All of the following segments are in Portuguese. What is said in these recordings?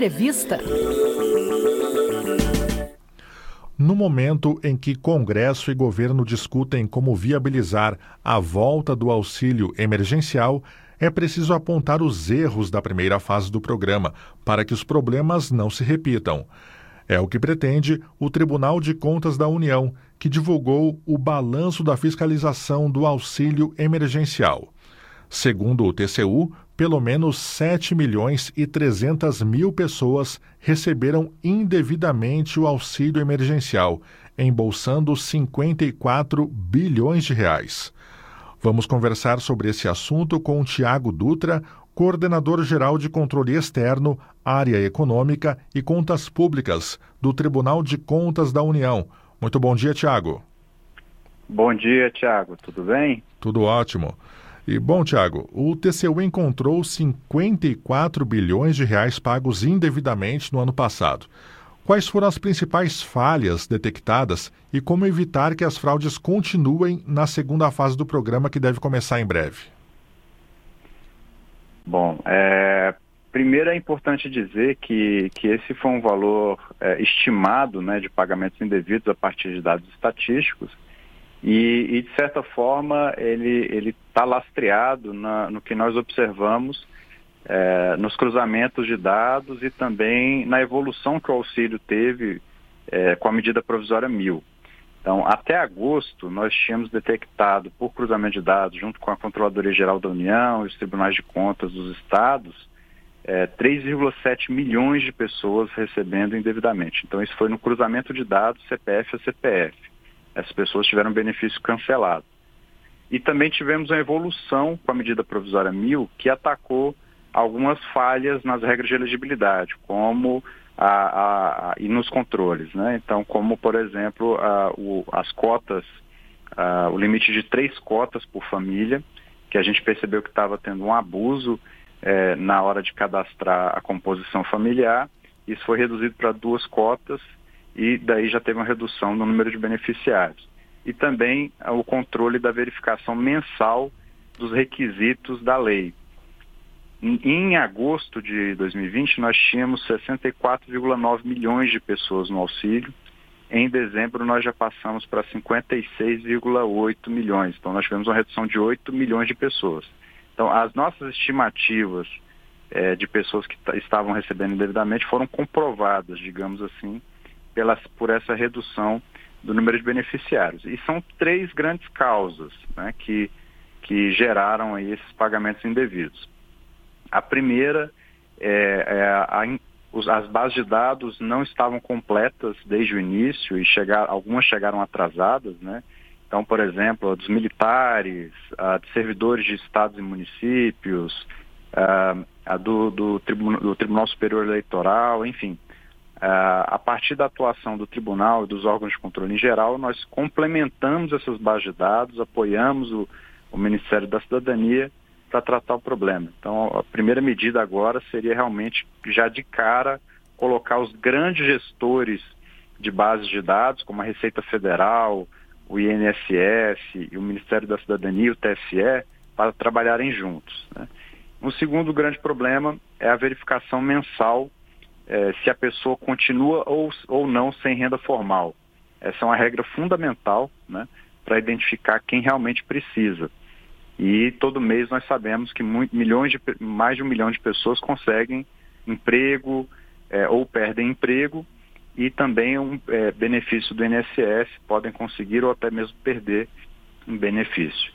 Entrevista. No momento em que Congresso e governo discutem como viabilizar a volta do auxílio emergencial, é preciso apontar os erros da primeira fase do programa para que os problemas não se repitam. É o que pretende o Tribunal de Contas da União, que divulgou o balanço da fiscalização do auxílio emergencial. Segundo o TCU, pelo menos 7.300.000 pessoas receberam indevidamente o auxílio emergencial, embolsando 54 bilhões de reais. Vamos conversar sobre esse assunto com o Tiago Dutra, coordenador-geral de Controle Externo, Área Econômica e Contas Públicas do Tribunal de Contas da União. Muito bom dia, Tiago. Bom dia, Tiago. Tudo bem? Tudo ótimo. E, bom, Tiago, o TCU encontrou 54 bilhões de reais pagos indevidamente no ano passado. Quais foram as principais falhas detectadas e como evitar que as fraudes continuem na segunda fase do programa, que deve começar em breve? Bom, primeiro é importante dizer que esse foi um valor estimado, né, de pagamentos indevidos a partir de dados estatísticos e de certa forma, ele está lastreado no que nós observamos nos cruzamentos de dados e também na evolução que o auxílio teve com a medida provisória 1000. Então, até agosto, nós tínhamos detectado, por cruzamento de dados, junto com a Controladoria Geral da União e os Tribunais de Contas dos Estados, 3,7 milhões de pessoas recebendo indevidamente. Então, isso foi no cruzamento de dados CPF a CPF. Essas pessoas tiveram benefício cancelado. E também tivemos a evolução com a medida provisória 1000, que atacou algumas falhas nas regras de elegibilidade, como e nos controles, né? Então, como, por exemplo, as cotas, o limite de 3 cotas por família, que a gente percebeu que estava tendo um abuso na hora de cadastrar a composição familiar. Isso foi reduzido para 2 cotas e daí já teve uma redução no número de beneficiários. E também o controle da verificação mensal dos requisitos da lei. Em agosto de 2020, nós tínhamos 64,9 milhões de pessoas no auxílio. Em dezembro, nós já passamos para 56,8 milhões. Então, nós tivemos uma redução de 8 milhões de pessoas. Então, as nossas estimativas de pessoas que estavam recebendo indevidamente foram comprovadas, digamos assim, por essa redução do número de beneficiários. E são 3 grandes causas, né, que geraram aí esses pagamentos indevidos. A primeira as bases de dados não estavam completas desde o início e algumas chegaram atrasadas, né? Então, por exemplo, a dos militares, a de servidores de estados e municípios, a do Tribunal Superior Eleitoral, enfim. A partir da atuação do tribunal e dos órgãos de controle em geral, nós complementamos essas bases de dados, apoiamos o Ministério da Cidadania para tratar o problema. Então, a primeira medida agora seria realmente, já de cara, colocar os grandes gestores de bases de dados, como a Receita Federal, o INSS, e o Ministério da Cidadania e o TSE, para trabalharem juntos, né? Um segundo grande problema é a verificação mensal se a pessoa continua ou não sem renda formal. Essa é uma regra fundamental, né, para identificar quem realmente precisa. E todo mês nós sabemos que mais de 1 milhão de pessoas conseguem emprego ou perdem emprego e também benefício do INSS, podem conseguir ou até mesmo perder um benefício.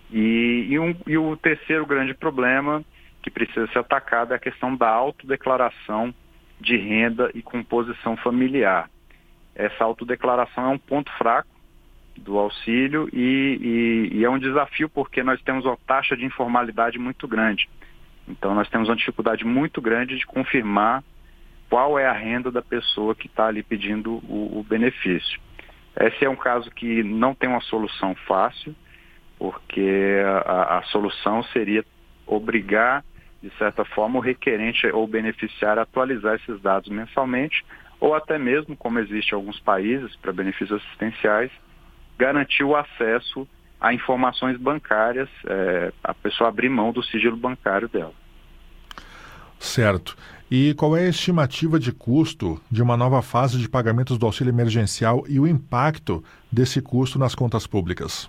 E o terceiro grande problema que precisa ser atacado é a questão da autodeclaração de renda e composição familiar. Essa autodeclaração é um ponto fraco do auxílio e é um desafio porque nós temos uma taxa de informalidade muito grande. Então nós temos uma dificuldade muito grande de confirmar qual é a renda da pessoa que está ali pedindo o benefício. Esse é um caso que não tem uma solução fácil, porque a solução seria obrigar, de certa forma, o requerente ou o beneficiário a atualizar esses dados mensalmente, ou até mesmo, como existe em alguns países para benefícios assistenciais, garantir o acesso a informações bancárias, a pessoa abrir mão do sigilo bancário dela. Certo. E qual é a estimativa de custo de uma nova fase de pagamentos do auxílio emergencial e o impacto desse custo nas contas públicas?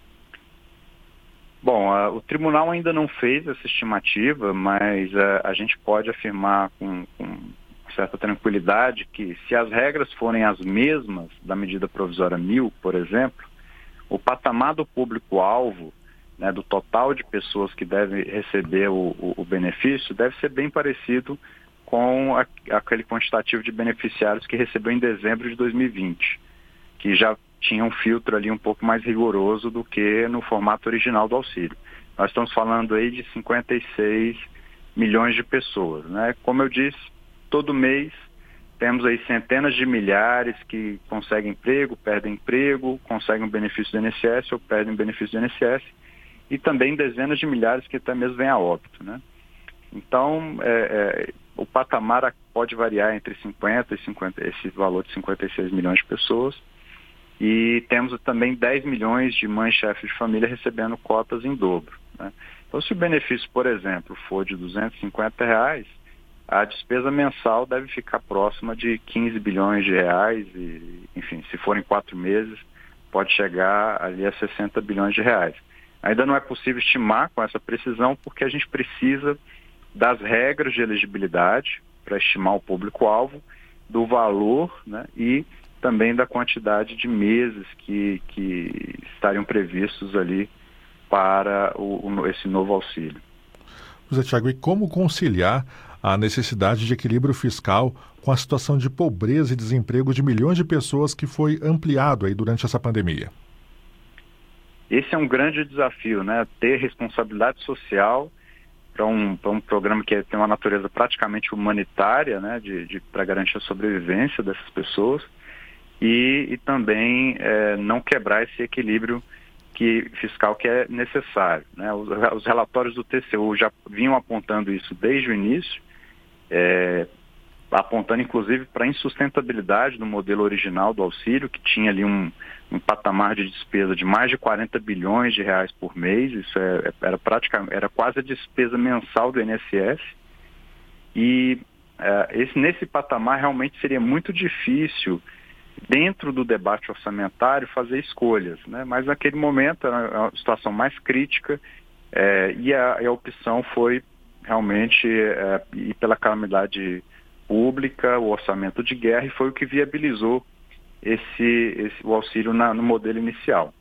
Bom, o tribunal ainda não fez essa estimativa, mas a gente pode afirmar com certa tranquilidade que se as regras forem as mesmas da medida provisória 1000, por exemplo, o patamar do público-alvo, né, do total de pessoas que devem receber o benefício, deve ser bem parecido com aquele quantitativo de beneficiários que recebeu em dezembro de 2020, que já tinha um filtro ali um pouco mais rigoroso do que no formato original do auxílio. Nós estamos falando aí de 56 milhões de pessoas, né? Como eu disse, todo mês temos aí centenas de milhares que conseguem emprego, perdem emprego, conseguem um benefício do INSS ou perdem um benefício do INSS, e também dezenas de milhares que até mesmo vêm a óbito, né? Então, o patamar pode variar entre 50 e 50, esse valor de 56 milhões de pessoas, e temos também 10 milhões de mães chefes de família recebendo cotas em dobro, né? Então, se o benefício, por exemplo, for de R$250, a despesa mensal deve ficar próxima de 15 bilhões de reais e, enfim, se forem 4 meses, pode chegar ali a 60 bilhões de reais. Ainda não é possível estimar com essa precisão porque a gente precisa das regras de elegibilidade para estimar o público-alvo, do valor, né, e também da quantidade de meses que estariam previstos ali para esse novo auxílio. José Tiago, e como conciliar a necessidade de equilíbrio fiscal com a situação de pobreza e desemprego de milhões de pessoas que foi ampliado aí durante essa pandemia? Esse é um grande desafio, né? Ter responsabilidade social para um programa que tem uma natureza praticamente humanitária, né? Para garantir a sobrevivência dessas pessoas e também não quebrar esse equilíbrio fiscal que é necessário, né? Os relatórios do TCU já vinham apontando isso desde o início, apontando inclusive para a insustentabilidade do modelo original do auxílio, que tinha ali um patamar de despesa de mais de 40 bilhões de reais por mês. Isso era quase a despesa mensal do INSS, e nesse patamar realmente seria muito difícil, dentro do debate orçamentário, fazer escolhas, né? Mas naquele momento era uma situação mais crítica, e a opção foi realmente ir pela calamidade pública, o orçamento de guerra, e foi o que viabilizou o auxílio no modelo inicial.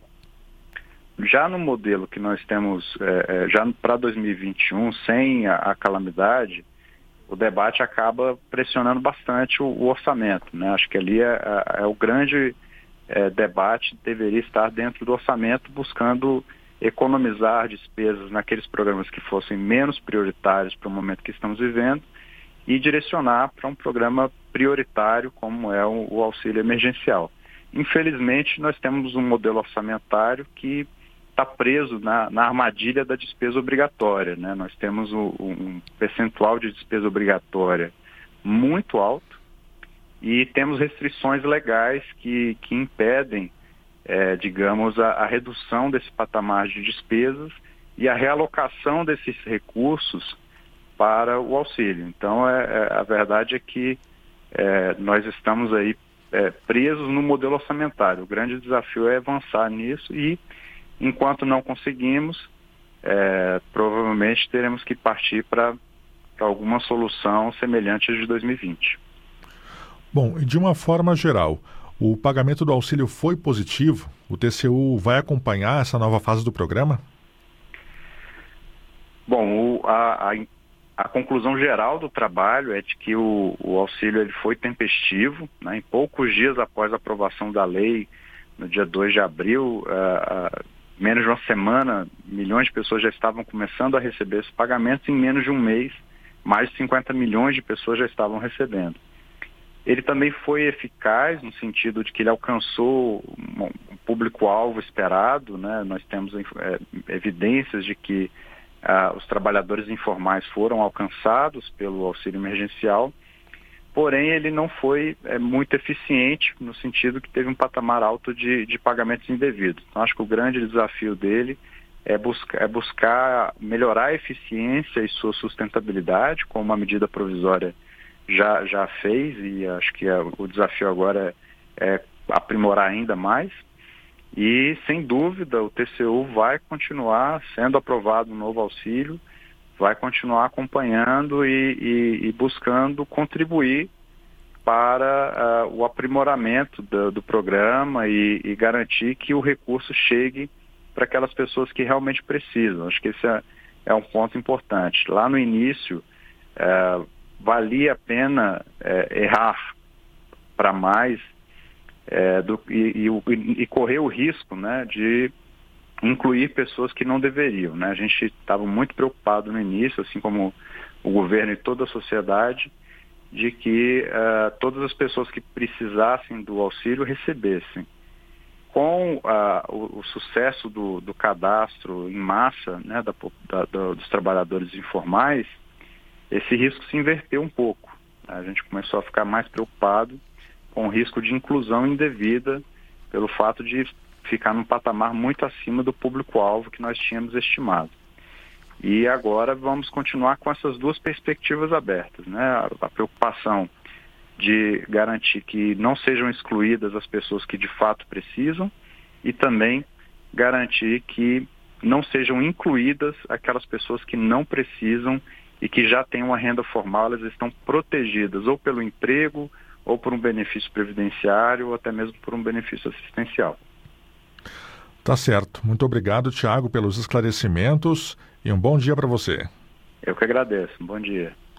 Já no modelo que nós temos já para 2021, sem a calamidade, o debate acaba pressionando bastante o orçamento, né? Acho que ali o grande debate deveria estar dentro do orçamento, buscando economizar despesas naqueles programas que fossem menos prioritários para o momento que estamos vivendo e direcionar para um programa prioritário como é o auxílio emergencial. Infelizmente, nós temos um modelo orçamentário que está preso na armadilha da despesa obrigatória, né? Nós temos um percentual de despesa obrigatória muito alto e temos restrições legais que impedem, digamos, a redução desse patamar de despesas e a realocação desses recursos para o auxílio. Então, a verdade é que nós estamos aí presos no modelo orçamentário. O grande desafio é avançar nisso e, enquanto não conseguimos, provavelmente teremos que partir para alguma solução semelhante à de 2020. Bom, e de uma forma geral, o pagamento do auxílio foi positivo? O TCU vai acompanhar essa nova fase do programa? Bom, a conclusão geral do trabalho é de que o auxílio ele foi tempestivo, né? Em poucos dias após a aprovação da lei, no dia 2 de abril, menos de uma semana, milhões de pessoas já estavam começando a receber esses pagamentos. Em menos de um mês, mais de 50 milhões de pessoas já estavam recebendo. Ele também foi eficaz no sentido de que ele alcançou um público-alvo esperado, né? Nós temos evidências de que os trabalhadores informais foram alcançados pelo auxílio emergencial, porém ele não foi muito eficiente no sentido que teve um patamar alto de pagamentos indevidos. Então acho que o grande desafio dele é buscar melhorar a eficiência e sua sustentabilidade, como uma medida provisória já fez, e acho que o desafio agora é aprimorar ainda mais. E, sem dúvida, o TCU vai continuar sendo aprovado um novo auxílio, vai continuar acompanhando e buscando contribuir para o aprimoramento do programa e garantir que o recurso chegue para aquelas pessoas que realmente precisam. Acho que esse é um ponto importante. Lá no início, valia a pena errar para mais e correr o risco, né, de incluir pessoas que não deveriam, né? A gente estava muito preocupado no início, assim como o governo e toda a sociedade, de que todas as pessoas que precisassem do auxílio recebessem. Com o sucesso do cadastro em massa, né, dos trabalhadores informais, esse risco se inverteu um pouco. A gente começou a ficar mais preocupado com o risco de inclusão indevida pelo fato de ficar num patamar muito acima do público-alvo que nós tínhamos estimado. E agora vamos continuar com essas duas perspectivas abertas, né? A preocupação de garantir que não sejam excluídas as pessoas que de fato precisam e também garantir que não sejam incluídas aquelas pessoas que não precisam e que já têm uma renda formal, elas estão protegidas ou pelo emprego, ou por um benefício previdenciário, ou até mesmo por um benefício assistencial. Tá certo. Muito obrigado, Tiago, pelos esclarecimentos e um bom dia para você. Eu que agradeço. Um bom dia.